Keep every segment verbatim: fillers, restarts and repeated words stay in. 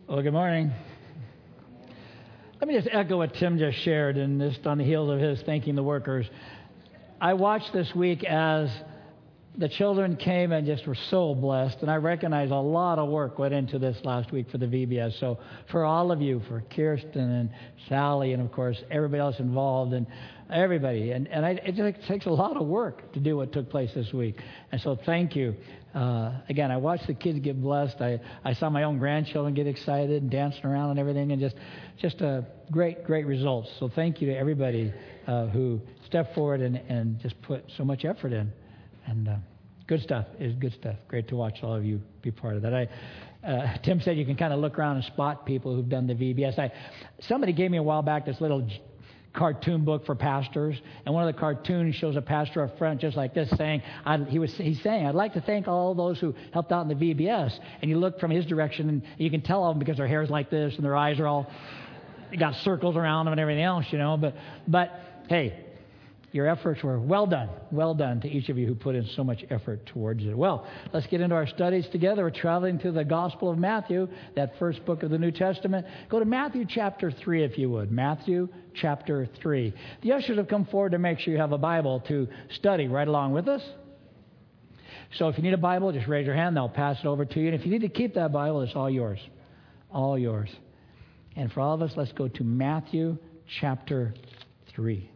Well, good morning. Let me just echo what Tim just shared, and just on the heels of his thanking the workers. I watched this week as the children came and just were so blessed, and I recognize a lot of work went into this last week for the V B S. So for all of you, for Kirsten and Sally, and of course everybody else involved, and everybody, and, and I, it just takes a lot of work to do what took place this week. And so thank you. Uh, again, I watched the kids get blessed. I, I saw my own grandchildren get excited and dancing around and everything, and just just a great, great results. So thank you to everybody uh, who stepped forward and, and just put so much effort in. And uh, good stuff. It's good stuff. Great to watch all of you be part of that. I, uh, Tim said you can kind of look around and spot people who've done the V B S. I, somebody gave me a while back this little cartoon book for pastors, and one of the cartoons shows a pastor up front just like this saying, I, he was he's saying, I'd like to thank all those who helped out in the V B S. And you look from his direction, and you can tell them because their hair's like this and their eyes are all got circles around them and everything else, you know. But but hey, your efforts were well done. Well done to each of you who put in so much effort towards it. Well, let's get into our studies together. We're traveling through the Gospel of Matthew, that first book of the New Testament. Go to Matthew chapter three, if you would. Matthew chapter three. The ushers have come forward to make sure you have a Bible to study right along with us. So if you need a Bible, just raise your hand. They'll pass it over to you. And if you need to keep that Bible, it's all yours. All yours. And for all of us, let's go to Matthew chapter three.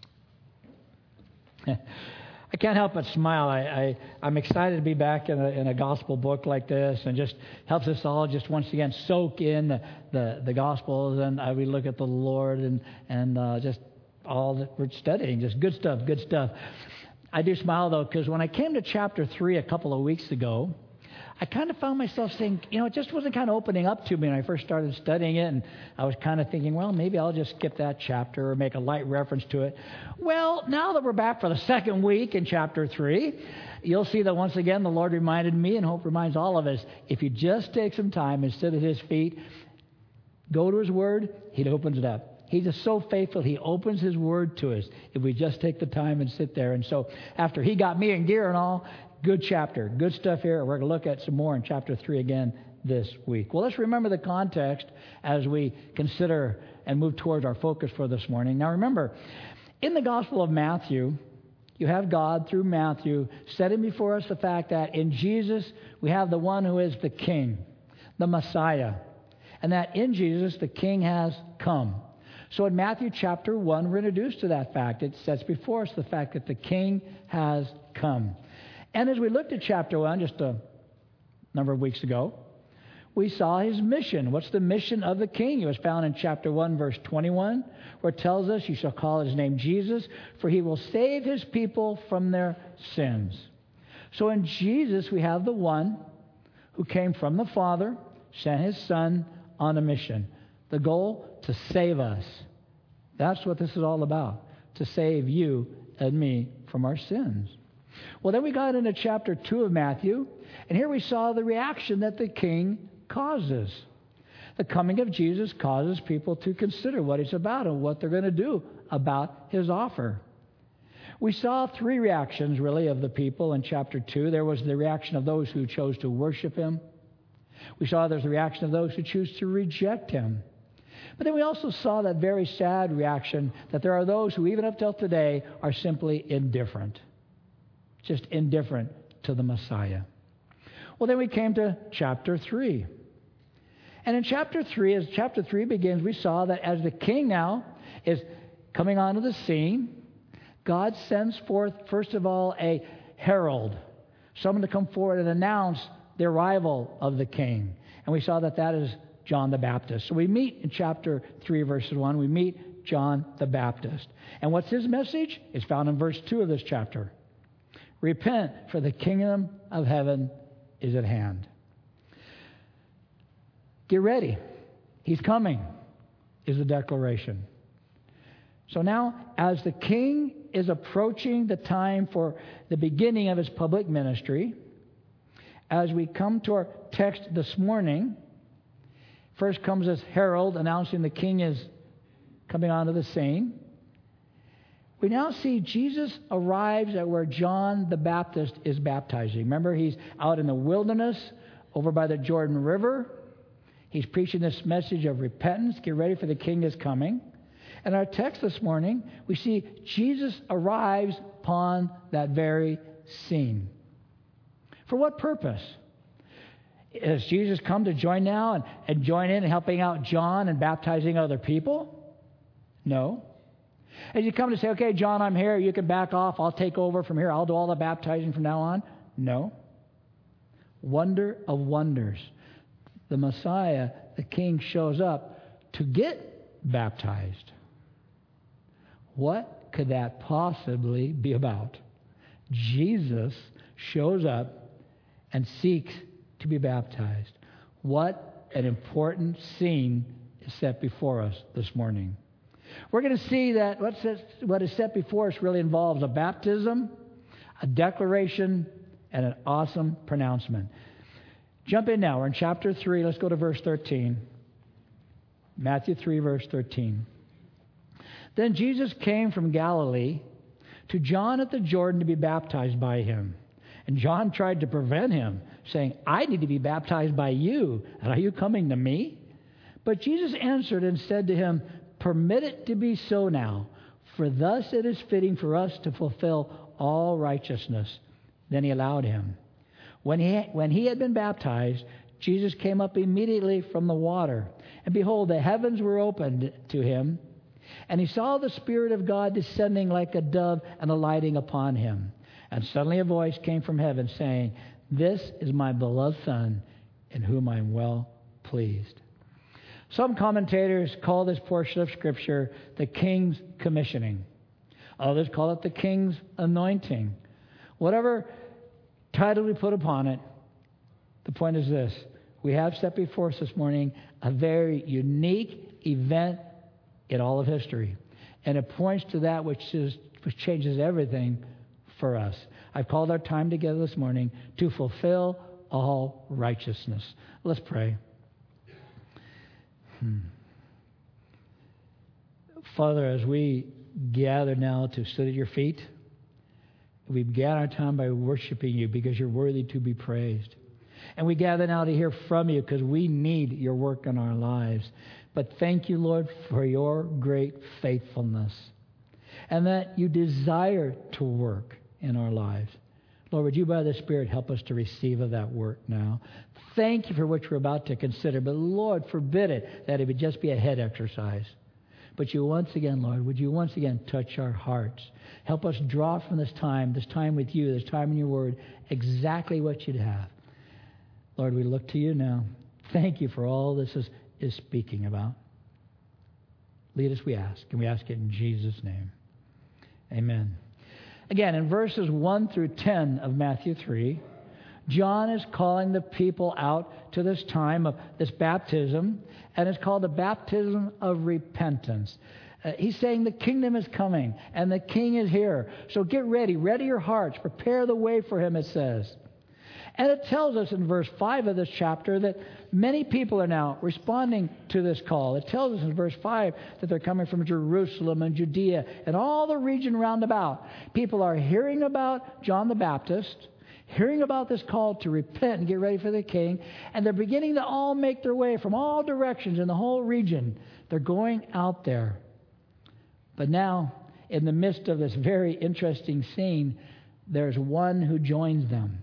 I can't help but smile. I, I, I'm excited to be back in a, in a gospel book like this, and just helps us all just once again soak in the, the, the Gospels, and uh, we look at the Lord and, and uh, just all that we're studying. Just good stuff, good stuff. I do smile, though, because when I came to chapter three a couple of weeks ago, I kind of found myself saying, you know, it just wasn't kind of opening up to me when I first started studying it, and I was kind of thinking, well, maybe I'll just skip that chapter or make a light reference to it. Well, now that we're back for the second week in chapter three, you'll see that once again the Lord reminded me, and hope reminds all of us, if you just take some time and sit at His feet, go to His Word, He opens it up. He's just so faithful. He opens His Word to us if we just take the time and sit there. And so after He got me in gear and all, good chapter, good stuff here. We're going to look at some more in chapter three again this week. Well, let's remember the context as we consider and move towards our focus for this morning. Now remember, in the Gospel of Matthew, you have God through Matthew setting before us the fact that in Jesus we have the one who is the King, the Messiah, and that in Jesus the King has come. So in Matthew chapter one, we're introduced to that fact. It sets before us the fact that the King has come. And as we looked at chapter one just a number of weeks ago, we saw His mission. What's the mission of the King? It was found in chapter one, verse twenty-one, where it tells us, you shall call His name Jesus, for He will save His people from their sins. So in Jesus, we have the one who came from the Father, sent His Son on a mission. The goal, to save us. That's what this is all about, to save you and me from our sins. Well, then we got into chapter two of Matthew, and here we saw the reaction that the King causes. The coming of Jesus causes people to consider what He's about and what they're going to do about His offer. We saw three reactions, really, of the people in chapter two. There was the reaction of those who chose to worship Him. We saw there's the reaction of those who choose to reject Him. But then we also saw that very sad reaction that there are those who, even up till today, are simply indifferent. Just indifferent to the Messiah. Well, then we came to chapter three. And in chapter three, as chapter three begins, we saw that as the King now is coming onto the scene, God sends forth, first of all, a herald, someone to come forward and announce the arrival of the King. And we saw that that is John the Baptist. So we meet in chapter three, verse one, we meet John the Baptist. And what's his message? It's found in verse two of this chapter. Repent, for the kingdom of heaven is at hand. Get ready. He's coming, is the declaration. So now, as the King is approaching the time for the beginning of His public ministry, as we come to our text this morning, first comes this herald announcing the King is coming onto the scene. We now see Jesus arrives at where John the Baptist is baptizing. Remember, He's out in the wilderness over by the Jordan River. He's preaching this message of repentance. Get ready for the King is coming. In our text this morning, we see Jesus arrives upon that very scene. For what purpose? Has Jesus come to join now and, and join in and helping out John and baptizing other people? No. Has he come to say, okay, John, I'm here. You can back off. I'll take over from here. I'll do all the baptizing from now on? No. Wonder of wonders. The Messiah, the King, shows up to get baptized. What could that possibly be about? Jesus shows up and seeks to be baptized. What an important scene is set before us this morning. We're going to see that what's what is set before us really involves a baptism, a declaration, and an awesome pronouncement. Jump in now. We're in chapter three. Let's go to verse thirteen. Matthew three, verse thirteen. Then Jesus came from Galilee to John at the Jordan to be baptized by him. And John tried to prevent him, saying, I need to be baptized by you, and are you coming to me? But Jesus answered and said to him, permit it to be so now, for thus it is fitting for us to fulfill all righteousness. Then he allowed him. When he, when he had been baptized, Jesus came up immediately from the water. And behold, the heavens were opened to him, and he saw the Spirit of God descending like a dove and alighting upon him. And suddenly a voice came from heaven saying, this is my beloved Son, in whom I am well pleased. Some commentators call this portion of Scripture the King's commissioning. Others call it the King's anointing. Whatever title we put upon it, the point is this. We have set before us this morning a very unique event in all of history. And it points to that which, is, which changes everything for us. I've called our time together this morning to fulfill all righteousness. Let's pray. Hmm. Father, as we gather now to sit at your feet, we began our time by worshiping you because you're worthy to be praised. And we gather now to hear from you because we need your work in our lives. But thank you, Lord, for your great faithfulness and that you desire to work in our lives. Lord, would you by the Spirit help us to receive of that work now? Thank you for what we're about to consider. But Lord, forbid it that it would just be a head exercise. But you once again, Lord, would you once again touch our hearts? Help us draw from this time, this time with you, this time in your word, exactly what you'd have. Lord, we look to you now. Thank you for all this is, is speaking about. Lead us, we ask, and we ask it in Jesus' name. Amen. Again, in verses one through ten of Matthew three, John is calling the people out to this time of this baptism, and it's called the baptism of repentance. Uh, he's saying the kingdom is coming, and the king is here. So get ready. Ready your hearts. Prepare the way for him, it says. And it tells us in verse five of this chapter that many people are now responding to this call. It tells us in verse five that they're coming from Jerusalem and Judea and all the region round about. People are hearing about John the Baptist, hearing about this call to repent and get ready for the king, and they're beginning to all make their way from all directions in the whole region. They're going out there. But now, in the midst of this very interesting scene, there's one who joins them.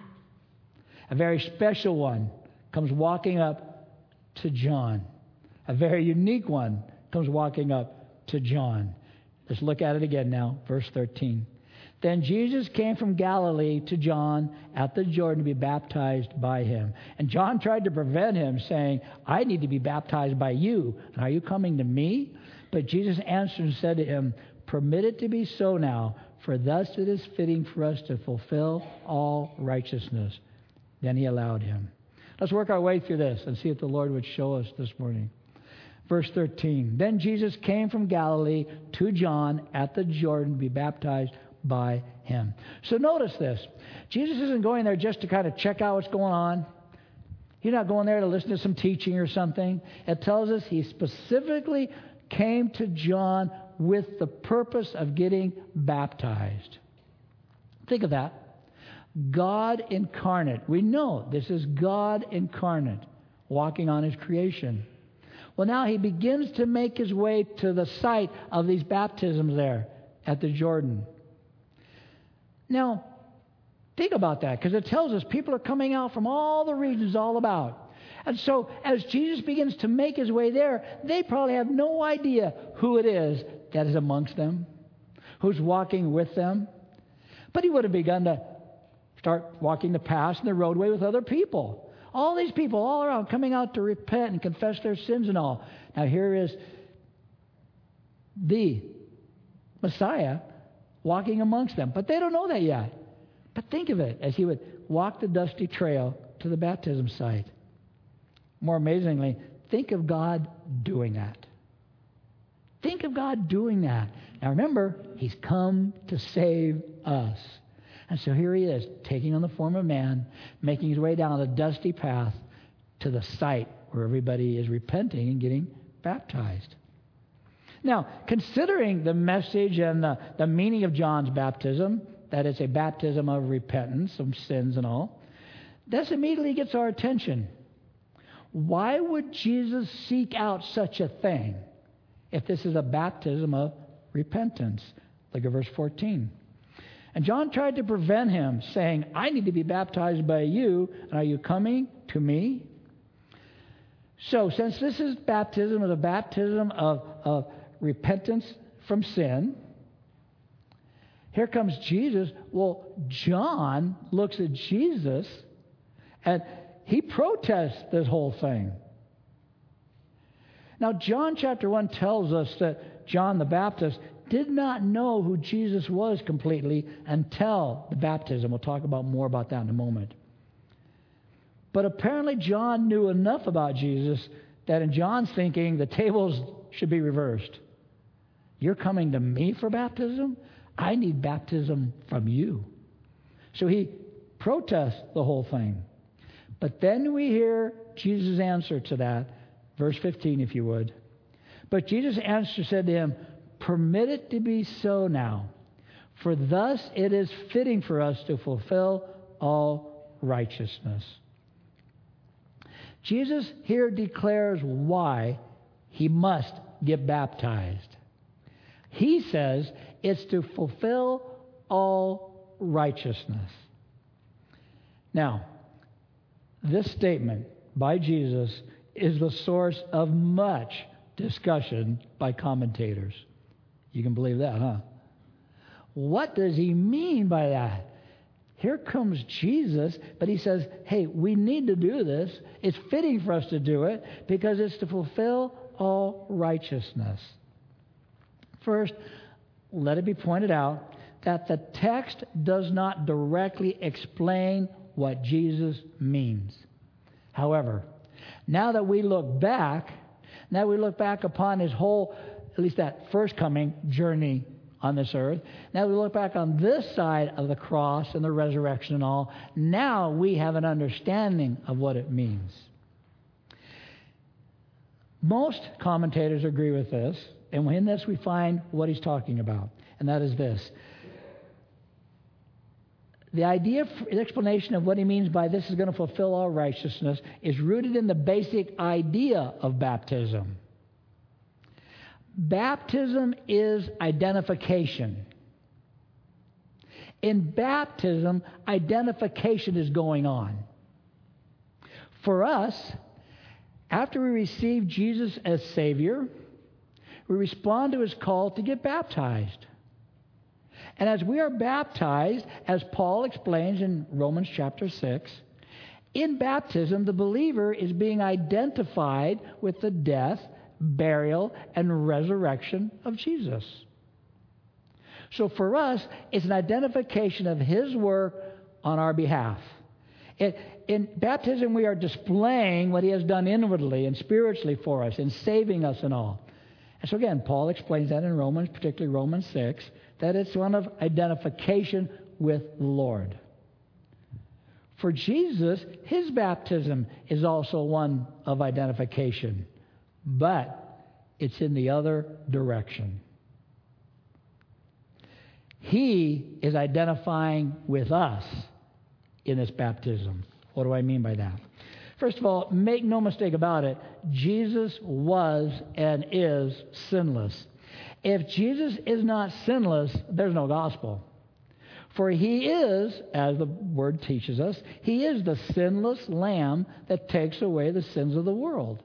A very special one comes walking up to John. A very unique one comes walking up to John. Let's look at it again now, verse thirteen. Then Jesus came from Galilee to John at the Jordan to be baptized by him. And John tried to prevent him, saying, I need to be baptized by you, and are you coming to me? But Jesus answered and said to him, permit it to be so now, for thus it is fitting for us to fulfill all righteousness. Then he allowed him. Let's work our way through this and see if the Lord would show us this morning. Verse thirteen. Then Jesus came from Galilee to John at the Jordan to be baptized by him. So notice this. Jesus isn't going there just to kind of check out what's going on. He's not going there to listen to some teaching or something. It tells us he specifically came to John with the purpose of getting baptized. Think of that. God incarnate. We know this is God incarnate walking on his creation. Well, now he begins to make his way to the site of these baptisms there at the Jordan. Now, think about that, because it tells us people are coming out from all the regions all about. And so as Jesus begins to make his way there, they probably have no idea who it is that is amongst them, who's walking with them. But he would have begun to start walking the paths and the roadway with other people. All these people all around coming out to repent and confess their sins and all. Now here is the Messiah walking amongst them. But they don't know that yet. But think of it as he would walk the dusty trail to the baptism site. More amazingly, think of God doing that. Think of God doing that. Now remember, he's come to save us. And so here he is, taking on the form of man, making his way down the dusty path to the site where everybody is repenting and getting baptized. Now, considering the message and the, the meaning of John's baptism, that it's a baptism of repentance of sins and all, this immediately gets our attention. Why would Jesus seek out such a thing if this is a baptism of repentance? Look at verse fourteen. And John tried to prevent him, saying, I need to be baptized by you, and are you coming to me? So, since this is baptism of the baptism of, of repentance from sin, here comes Jesus. Well, John looks at Jesus, and he protests this whole thing. Now, John chapter one tells us that John the Baptist did not know who Jesus was completely until the baptism. We'll talk about more about that in a moment. But apparently John knew enough about Jesus that in John's thinking, the tables should be reversed. You're coming to me for baptism? I need baptism from you. So he protests the whole thing. But then we hear Jesus' answer to that. Verse fifteen, if you would. But Jesus answered, said to him, permit it to be so now, for thus it is fitting for us to fulfill all righteousness. Jesus here declares why he must get baptized. He says it's to fulfill all righteousness. Now, this statement by Jesus is the source of much discussion by commentators. You can believe that, huh? What does he mean by that? Here comes Jesus, but he says, hey, we need to do this. It's fitting for us to do it because it's to fulfill all righteousness. First, let it be pointed out that the text does not directly explain what Jesus means. However, now that we look back, now we look back upon his whole, at least that first coming journey on this earth. Now we look back on this side of the cross and the resurrection and all. Now we have an understanding of what it means. Most commentators agree with this, and in this we find what he's talking about, and that is this. The idea, the explanation of what he means by this is going to fulfill all righteousness is rooted in the basic idea of baptism. Baptism is identification. In baptism, identification is going on. For us, after we receive Jesus as Savior, we respond to his call to get baptized. And as we are baptized, as Paul explains in Romans chapter six, in baptism, the believer is being identified with the death, burial, and resurrection of Jesus. So for us, it's an identification of his work on our behalf. It, in baptism, we are displaying what he has done inwardly and spiritually for us in saving us and all. And so again, Paul explains that in Romans, particularly Romans six, that it's one of identification with the Lord. For Jesus, his baptism is also one of identification, but it's in the other direction. He is identifying with us in this baptism. What do I mean by that? First of all, make no mistake about it, Jesus was and is sinless. If Jesus is not sinless, there's no gospel. For he is, as the word teaches us, he is the sinless lamb that takes away the sins of the world.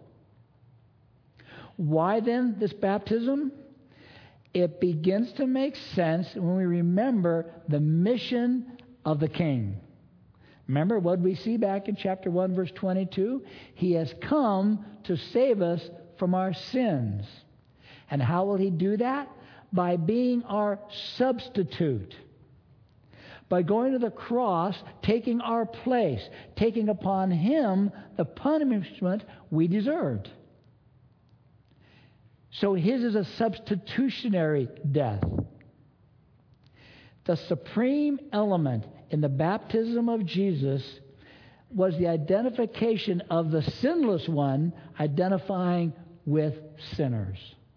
Why then this baptism? It begins to make sense when we remember the mission of the King. Remember what we see back in chapter one, verse twenty-two? He has come to save us from our sins. And how will he do that? By being our substitute. By going to the cross, taking our place, taking upon him the punishment we deserved. So his is a substitutionary death. The supreme element in the baptism of Jesus was the identification of the sinless one identifying with sinners.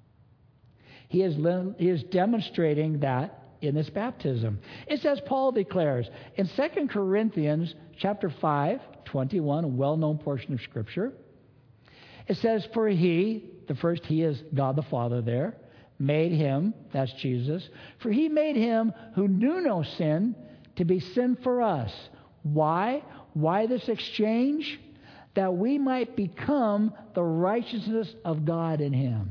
He is, he is demonstrating that in this baptism. It's as Paul declares in Second Corinthians chapter five, twenty-one, a well-known portion of Scripture. It says, for he, the first he is God the Father there, made him, that's Jesus, for he made him who knew no sin to be sin for us. Why? Why this exchange? That we might become the righteousness of God in him.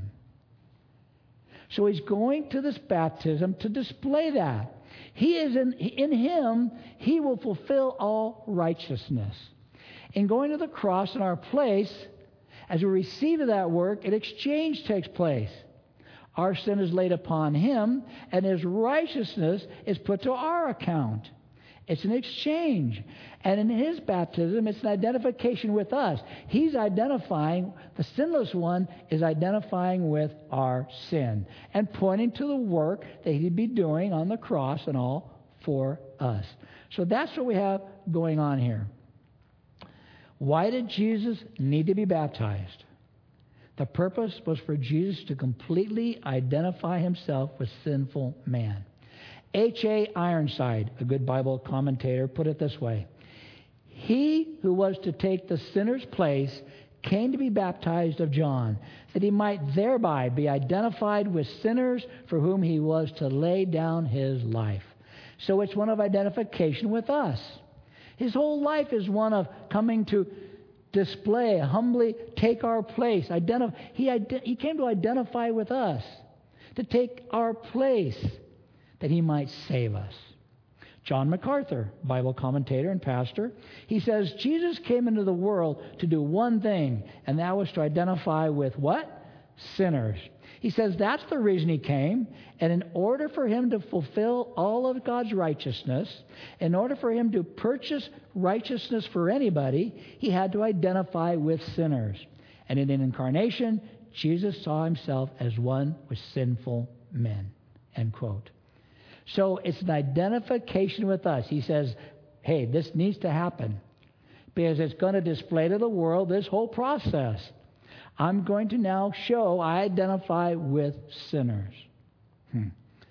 So he's going to this baptism to display that. He is in, in him, he will fulfill all righteousness. In going to the cross in our place, as we receive of that work, an exchange takes place. Our sin is laid upon him, and his righteousness is put to our account. It's an exchange. And in his baptism, it's an identification with us. He's identifying, the sinless one is identifying with our sin and pointing to the work that he'd be doing on the cross and all for us. So that's what we have going on here. Why did Jesus need to be baptized? The purpose was for Jesus to completely identify himself with sinful man. H A Ironside, a good Bible commentator, put it this way. He who was to take the sinner's place came to be baptized of John, that he might thereby be identified with sinners for whom he was to lay down his life. So it's one of identification with us. His whole life is one of coming to display, humbly take our place. Identif- he, ide- he came to identify with us, to take our place, that he might save us. John MacArthur, Bible commentator and pastor, he says, Jesus came into the world to do one thing, and that was to identify with what? Sinners. He says that's the reason he came, and in order for him to fulfill all of God's righteousness, in order for him to purchase righteousness for anybody, he had to identify with sinners. And in an incarnation, Jesus saw himself as one with sinful men. End quote. So it's an identification with us. He says, hey, this needs to happen because it's going to display to the world this whole process. I'm going to now show I identify with sinners. Hmm.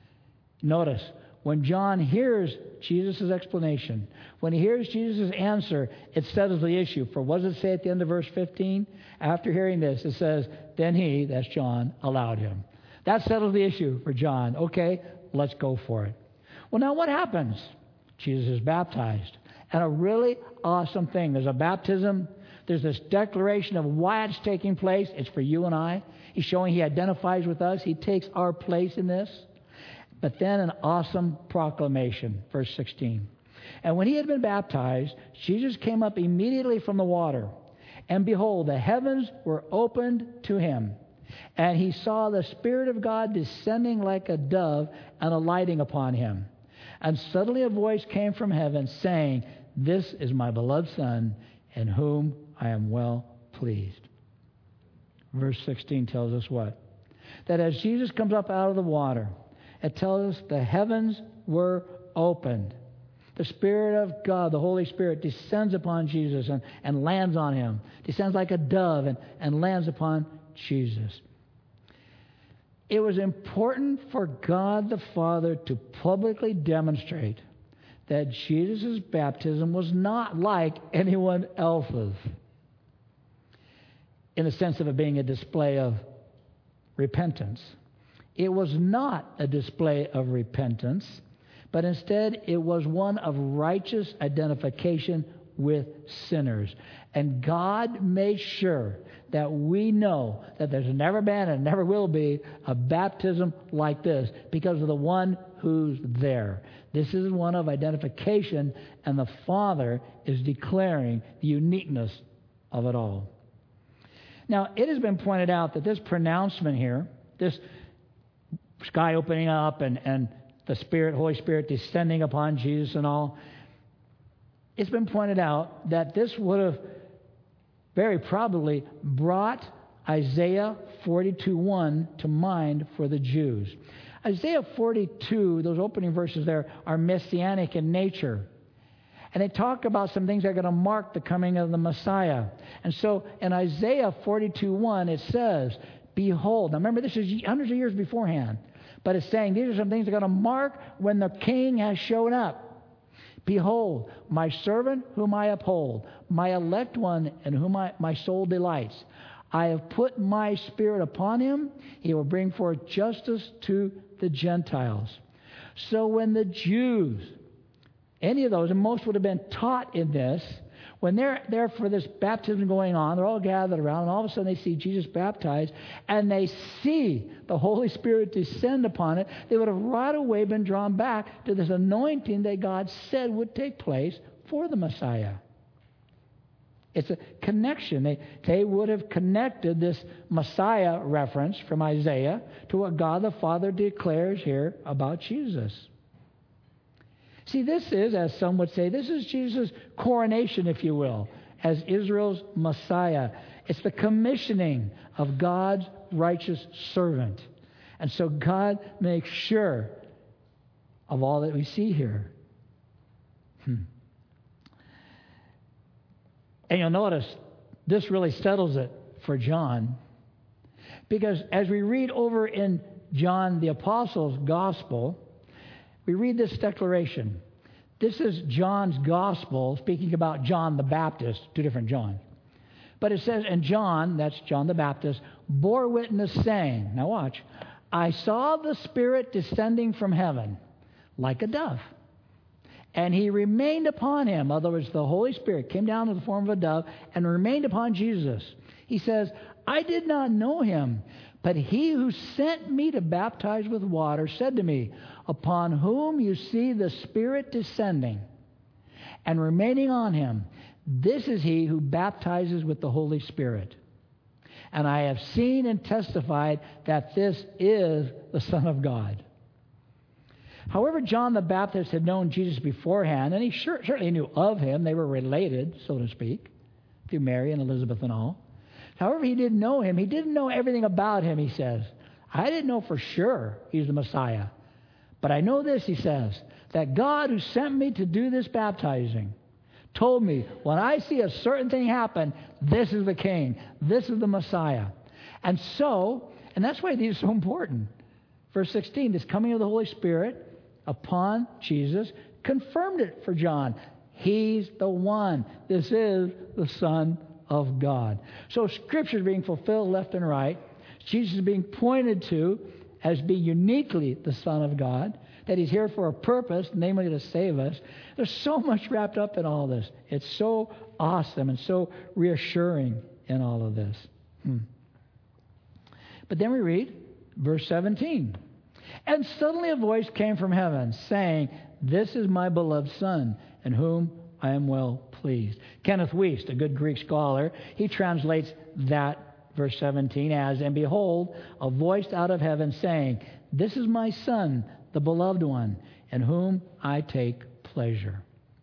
Notice, when John hears Jesus' explanation, when he hears Jesus' answer, it settles the issue. For what does it say at the end of verse fifteen? After hearing this, it says, then he, that's John, allowed him. That settles the issue for John. Okay, let's go for it. Well, now what happens? Jesus is baptized. And a really awesome thing. There's a baptism. There's this declaration of why it's taking place. It's for you and I. He's showing he identifies with us. He takes our place in this. But then an awesome proclamation. Verse sixteen. And when he had been baptized, Jesus came up immediately from the water. And behold, the heavens were opened to him. And he saw the Spirit of God descending like a dove and alighting upon him. And suddenly a voice came from heaven saying, this is my beloved Son, in whom I am well pleased. Verse sixteen tells us what? That as Jesus comes up out of the water, it tells us the heavens were opened. The Spirit of God, the Holy Spirit, descends upon Jesus and, and lands on him. Descends like a dove and, and lands upon Jesus. It was important for God the Father to publicly demonstrate that Jesus' baptism was not like anyone else's. in the sense of it being a display of repentance. It was not a display of repentance, but instead it was one of righteous identification with sinners. And God made sure that we know that there's never been and never will be a baptism like this because of the one who's there. This is one of identification, and the Father is declaring the uniqueness of it all. Now, it has been pointed out that this pronouncement here, this sky opening up and, and the Spirit, Holy Spirit descending upon Jesus and all, it's been pointed out that this would have very probably brought Isaiah forty-two one to mind for the Jews. Isaiah forty-two, those opening verses there, are messianic in nature. And they talk about some things that are going to mark the coming of the Messiah. And so in Isaiah forty-two one, it says, behold. Now remember, this is hundreds of years beforehand. But it's saying these are some things that are going to mark when the king has shown up. Behold, my servant whom I uphold, my elect one in whom I, my soul delights. I have put my Spirit upon him. He will bring forth justice to the Gentiles. So when the Jews, any of those, and most would have been taught in this, when they're there for this baptism going on, they're all gathered around, and all of a sudden they see Jesus baptized, and they see the Holy Spirit descend upon it, they would have right away been drawn back to this anointing that God said would take place for the Messiah. It's a connection. They, they would have connected this Messiah reference from Isaiah to what God the Father declares here about Jesus. See, this is, as some would say, this is Jesus' coronation, if you will, as Israel's Messiah. It's the commissioning of God's righteous servant. And so God makes sure of all that we see here. Hmm. And you'll notice this really settles it for John. Because as we read over in John the Apostle's Gospel, we read this declaration. This is John's Gospel speaking about John the Baptist, two different John. But it says, and John, that's John the Baptist, bore witness saying, now watch, I saw the Spirit descending from heaven like a dove. And he remained upon him. In other words, the Holy Spirit came down in the form of a dove and remained upon Jesus. He says, I did not know him, but he who sent me to baptize with water said to me, upon whom you see the Spirit descending and remaining on him, this is he who baptizes with the Holy Spirit. And I have seen and testified that this is the Son of God. However, John the Baptist had known Jesus beforehand, and he sure, certainly knew of him. They were related, so to speak, through Mary and Elizabeth and all. However, he didn't know him. He didn't know everything about him, he says. I didn't know for sure he's the Messiah. But I know this, he says, that God who sent me to do this baptizing told me, when I see a certain thing happen, this is the King. This is the Messiah. And so, and that's why these are so important. Verse sixteen, this coming of the Holy Spirit upon Jesus confirmed it for John. He's the one. This is the Son of God. So Scripture is being fulfilled left and right. Jesus is being pointed to as being uniquely the Son of God, that he's here for a purpose, namely to save us. There's so much wrapped up in all this. It's so awesome and so reassuring in all of this. Hmm. But then we read verse seventeen. And suddenly a voice came from heaven saying, this is my beloved Son, in whom I am well pleased. Kenneth Wuest, a good Greek scholar, he translates that verse seventeen as, and behold, a voice out of heaven saying, this is my Son, the beloved one, in whom I take pleasure.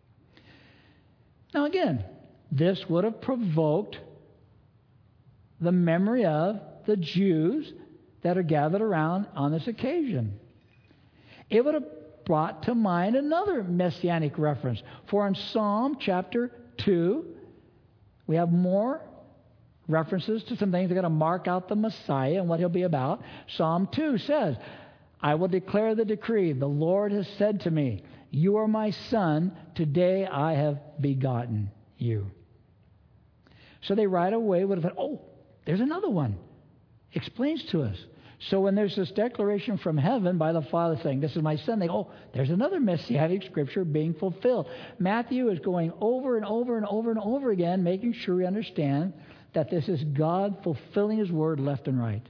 Now again, this would have provoked the memory of the Jews that are gathered around on this occasion. It would have brought to mind another messianic reference. For in Psalm chapter two, we have more references to some things that are going to mark out the Messiah and what he'll be about. Psalm two says, I will declare the decree. The Lord has said to me, you are my Son. Today I have begotten you. So they right away would have thought, oh, there's another one. Explains to us. So when there's this declaration from heaven by the Father saying, this is my Son, they go, oh, there's another messianic scripture being fulfilled. Matthew is going over and over and over and over again, making sure we understand that this is God fulfilling His word left and right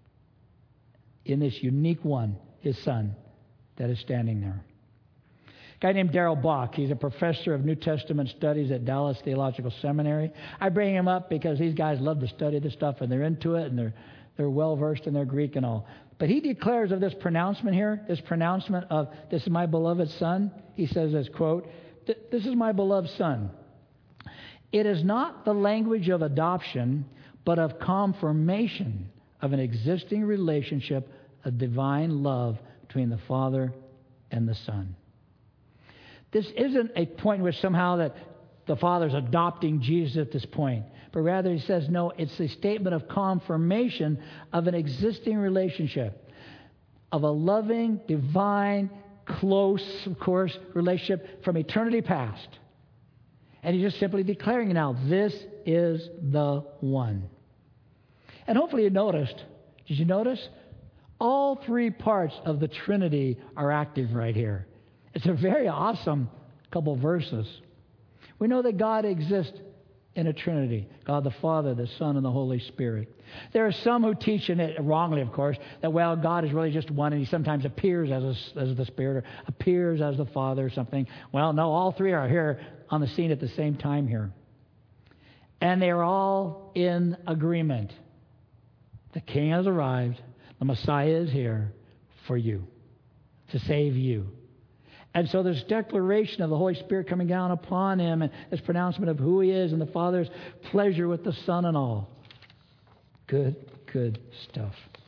in this unique one, His Son, that is standing there. A guy named Darrell Bock, he's a professor of New Testament studies at Dallas Theological Seminary. I bring him up because these guys love to study this stuff, and they're into it, and they're they're well-versed in their Greek and all. But he declares of this pronouncement here, this pronouncement of, this is my beloved Son, he says this, quote, this is my beloved Son. It is not the language of adoption, but of confirmation of an existing relationship of divine love between the Father and the Son. This isn't a point in which somehow that the Father's adopting Jesus at this point, but rather he says, no, it's a statement of confirmation of an existing relationship, of a loving, divine, close, of course, relationship from eternity past. And he's just simply declaring now, this is the one. And hopefully you noticed, did you notice? All three parts of the Trinity are active right here. It's a very awesome couple verses. We know that God exists in a Trinity. God the Father, the Son, and the Holy Spirit. There are some who teach, and it wrongly of course, that well, God is really just one and He sometimes appears as, a, as the Spirit or appears as the Father or something. Well, no, all three are here on the scene at the same time here. And they're all in agreement. The King has arrived. The Messiah is here for you, to save you. And so this declaration of the Holy Spirit coming down upon Him and this pronouncement of who He is and the Father's pleasure with the Son and all. Good, good stuff.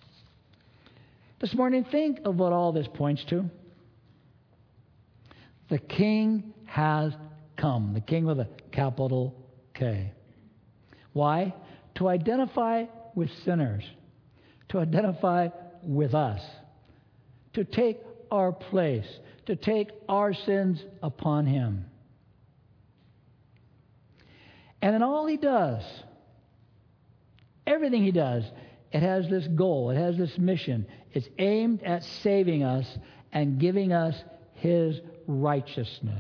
This morning, think of what all this points to. The King has come. The King with a capital K. Why? To identify with sinners. To identify with us. To take our place. To take our sins upon Him. And in all He does, everything He does, it has this goal, it has this mission. It's aimed at saving us and giving us His righteousness.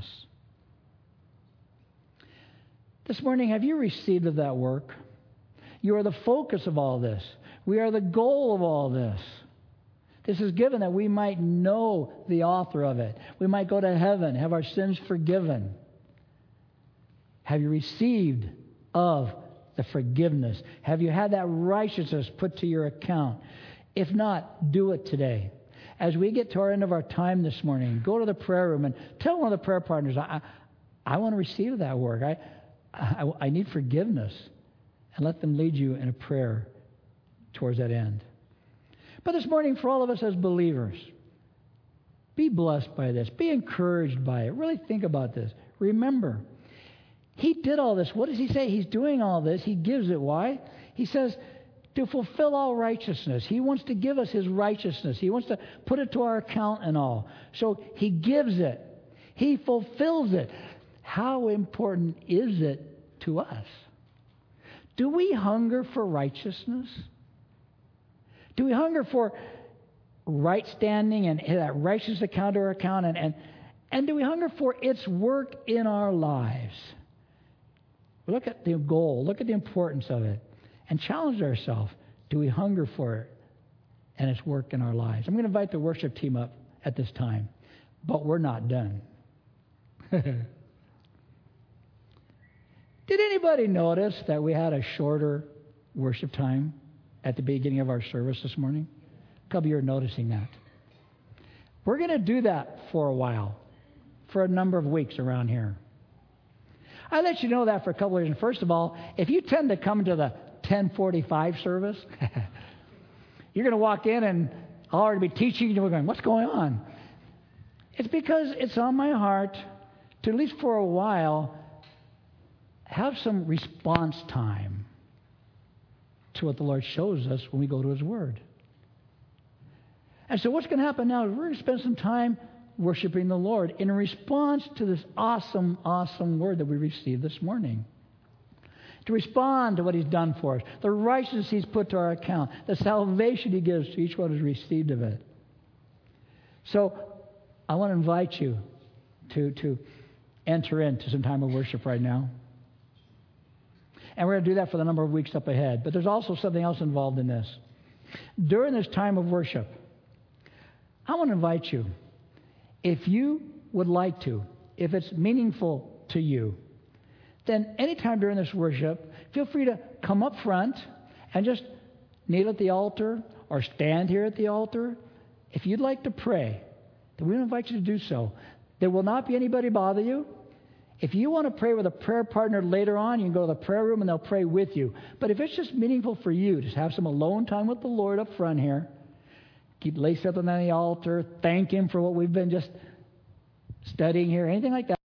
This morning, have you received of that work? You are the focus of all this. We are the goal of all this. This is given that we might know the author of it. We might go to heaven, have our sins forgiven. Have you received of the forgiveness? Have you had that righteousness put to your account? If not, do it today. As we get to our end of our time this morning, go to the prayer room and tell one of the prayer partners, I, I, I want to receive that work. I, I, I need forgiveness. And let them lead you in a prayer towards that end. But this morning, for all of us as believers, be blessed by this. Be encouraged by it. Really think about this. Remember, He did all this. What does He say? He's doing all this. He gives it. Why? He says, to fulfill all righteousness. He wants to give us His righteousness. He wants to put it to our account and all. So He gives it. He fulfills it. How important is it to us? Do we hunger for righteousness? Do we hunger for right standing and that righteous account to our account? And, and, and do we hunger for its work in our lives? Look at the goal. Look at the importance of it. And challenge ourselves. Do we hunger for it and its work in our lives? I'm going to invite the worship team up at this time. But we're not done. Did anybody notice that we had a shorter worship time at the beginning of our service this morning? A couple of you are noticing that. We're going to do that for a while, for a number of weeks around here. I let you know that for a couple of reasons. First of all, if you tend to come to the ten forty-five service, you're going to walk in and I'll already be teaching you. We're going, what's going on? It's because it's on my heart to, at least for a while, have some response time to what the Lord shows us when we go to His Word. And so what's going to happen now is we're going to spend some time worshiping the Lord in response to this awesome, awesome Word that we received this morning. to respond to what He's done for us, the righteousness He's put to our account, the salvation He gives to each one who's received of it. So I want to invite you to, to enter into some time of worship right now. And we're going to do that for the number of weeks up ahead. But there's also something else involved in this. During this time of worship, I want to invite you, if you would like to, if it's meaningful to you, then anytime during this worship, feel free to come up front and just kneel at the altar or stand here at the altar. If you'd like to pray, then we invite you to do so. There will not be anybody bother you. If you want to pray with a prayer partner later on, you can go to the prayer room and they'll pray with you. But if it's just meaningful for you, just have some alone time with the Lord up front here. Keep laced up on the altar. Thank Him for what we've been just studying here. Anything like that.